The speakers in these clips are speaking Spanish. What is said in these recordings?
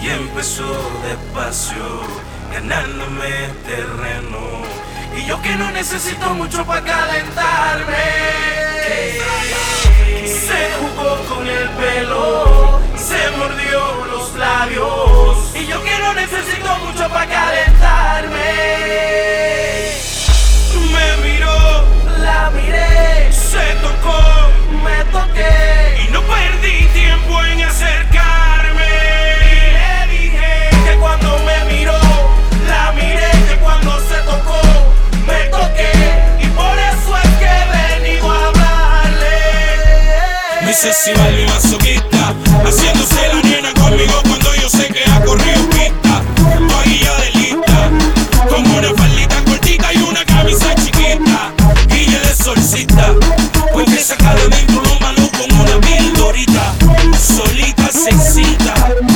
Y empezó despacio, ganándome terreno. Y yo que no necesito mucho para calentarme. Se jugó con el pelo, se mordió los labios. Y yo que no necesito mucho para calentarme. Me miró, la miré, se tocó, me toqué. Y no perdí tiempo en acercarme. Y le dije que cuando me miró, la miré, que cuando se tocó, me toqué. Y por eso es que he venido a hablarle. Mi sexy Barbie masoquista, haciéndose la nena conmigo cuando yo sé que ha corrido pista. Hoy ya de lista, con una faldita cortita y una camisa chiquita. Guille de solcita, pues que saca de dentro los malos con una pildorita. Solita se excita.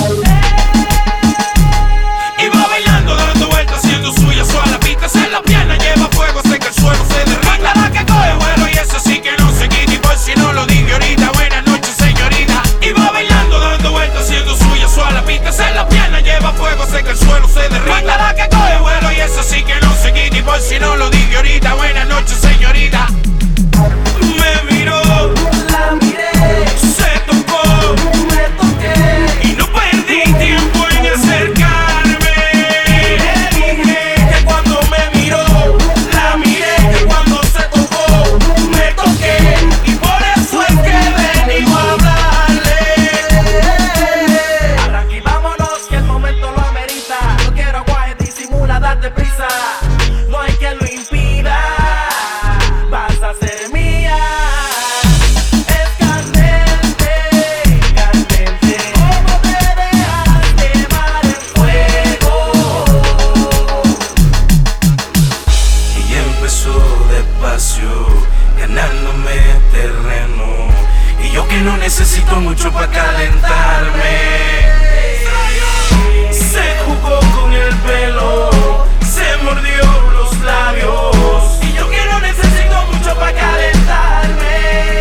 Y va bailando, dando vueltas, haciendo suya suave la pista. En la pierna lleva fuego, sé que el suelo se derrita. La que coge vuelo y eso sí que no se quita. Y por si no lo dije ahorita, buenas noches señorita. Y va bailando, dando vueltas, haciendo suya suave la pista. En la pierna lleva fuego, sé que el suelo se derrita. La que coge vuelo y eso sí que no se quita. Y por si no lo dije ahorita, buenas noches señorita. Me miró, La miré, se tocó, me toqué. y no perdí tiempo en acercarme. Y le dije que cuando me miró, la miré, que cuando se tocó, me toqué. Y por eso es que he venido a hablarle. Arranca y vámonos, que el momento lo amerita. No quiero aguaje, disimula, date prisa. No hay quien lo impida. Vas a ser mía. Es candente, candente. ¿Cómo te dejas quemar el fuego? Y empezó despacio, ganándome terreno. Y yo que no necesito mucho para calentarme. Se jugó con el pelo, se mordió los labios. Y yo que no necesito mucho para calentarme.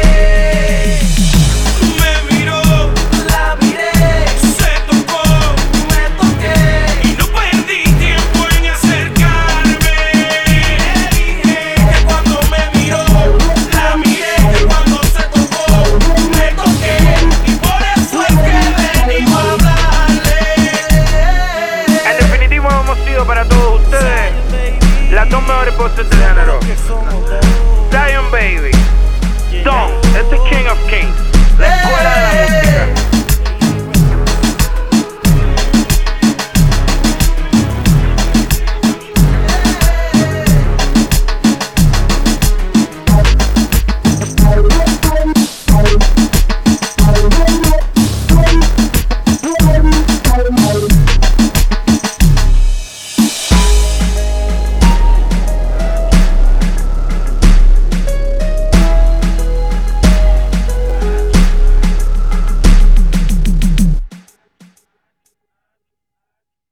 Me miró, La miré, se tocó, me toqué. y no perdí tiempo en acercarme. Le dije que cuando me miró, la miré, que cuando se tocó, me toqué. Y por eso es que he venido a hablarle. En definitivo hemos sido para todos ustedes las dos mejores voces del género. Zion Baby, Don, it's the King of Kings.